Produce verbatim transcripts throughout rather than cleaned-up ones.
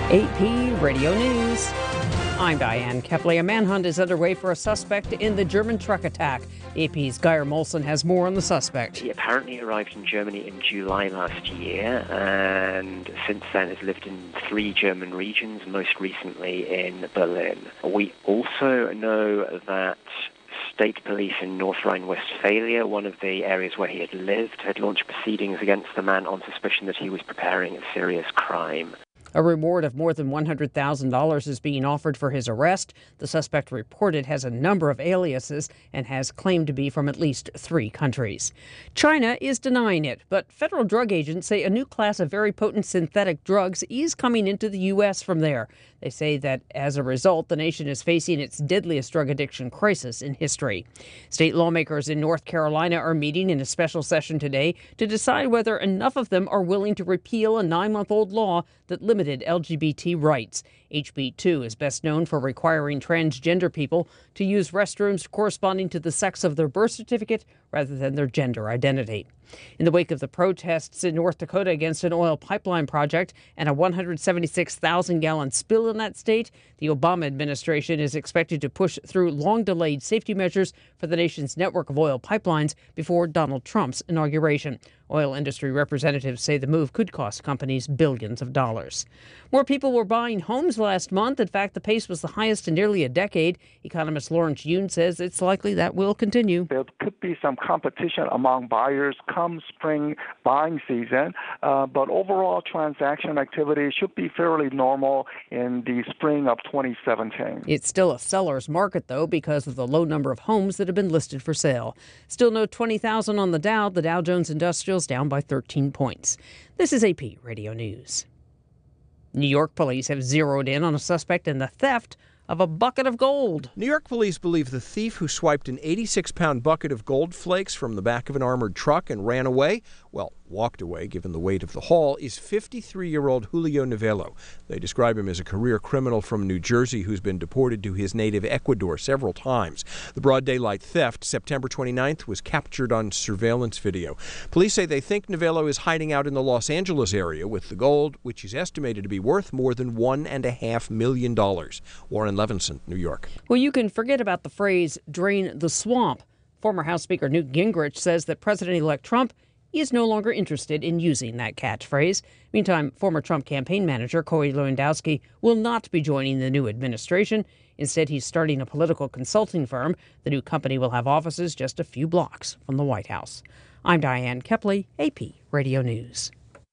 A P Radio News. I'm Diane Kepley. A manhunt is underway for a suspect in the German truck attack. A P's Geir Molson has more on the suspect. He apparently arrived in Germany in July last year, and since then has lived in three German regions, most recently in Berlin. We also know that state police in North Rhine-Westphalia, one of the areas where he had lived, had launched proceedings against the man on suspicion that he was preparing a serious crime. A reward of more than one hundred thousand dollars is being offered for his arrest. The suspect reported has a number of aliases and has claimed to be from at least three countries. China is denying it, but federal drug agents say a new class of very potent synthetic drugs is coming into the U S from there. They say that as a result, the nation is facing its deadliest drug addiction crisis in history. State lawmakers in North Carolina are meeting in a special session today to decide whether enough of them are willing to repeal a nine-month-old law that limited L G B T rights. H B two is best known for requiring transgender people to use restrooms corresponding to the sex of their birth certificate rather than their gender identity. In the wake of the protests in North Dakota against an oil pipeline project and a one hundred seventy-six thousand gallon spill in that state, the Obama administration is expected to push through long-delayed safety measures for the nation's network of oil pipelines before Donald Trump's inauguration. Oil industry representatives say the move could cost companies billions of dollars. More people were buying homes last month. In fact, the pace was the highest in nearly a decade. Economist Lawrence Yun says it's likely that will continue. There could be some competition among buyers come spring buying season, uh, but overall transaction activity should be fairly normal in the spring of twenty seventeen. It's still a seller's market, though, because of the low number of homes that have been listed for sale. Still no twenty thousand on the Dow. The Dow Jones Industrial down by thirteen points. This is A P Radio News. New York police have zeroed in on a suspect in the theft of a bucket of gold. New York police believe the thief who swiped an eighty-six pound bucket of gold flakes from the back of an armored truck and ran away, well, walked away given the weight of the haul, is fifty-three-year-old Julio Novello. They describe him as a career criminal from New Jersey who's been deported to his native Ecuador several times. The broad daylight theft, September twenty-ninth, was captured on surveillance video. Police say they think Novello is hiding out in the Los Angeles area with the gold, which is estimated to be worth more than one and a half million dollars. Warren Levinson, New York. Well, you can forget about the phrase drain the swamp. Former House Speaker Newt Gingrich says that President-elect Trump is no longer interested in using that catchphrase. Meantime, former Trump campaign manager Corey Lewandowski will not be joining the new administration. Instead, he's starting a political consulting firm. The new company will have offices just a few blocks from the White House. I'm Diane Kepley, A P Radio News.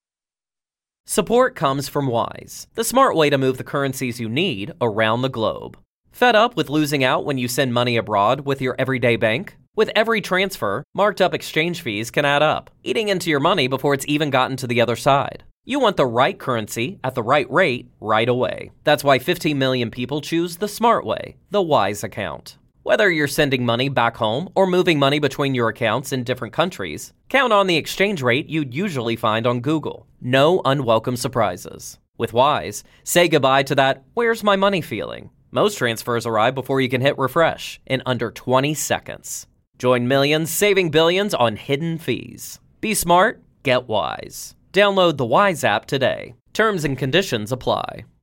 Support comes from Wise, the smart way to move the currencies you need around the globe. Fed up with losing out when you send money abroad with your everyday bank? With every transfer, marked up exchange fees can add up, eating into your money before it's even gotten to the other side. You want the right currency at the right rate right away. That's why fifteen million people choose the smart way, the Wise account. Whether you're sending money back home or moving money between your accounts in different countries, count on the exchange rate you'd usually find on Google. No unwelcome surprises. With Wise, say goodbye to that "where's my money" feeling. Most transfers arrive before you can hit refresh in under twenty seconds. Join millions saving billions on hidden fees. Be smart, get Wise. Download the Wise app today. Terms and conditions apply.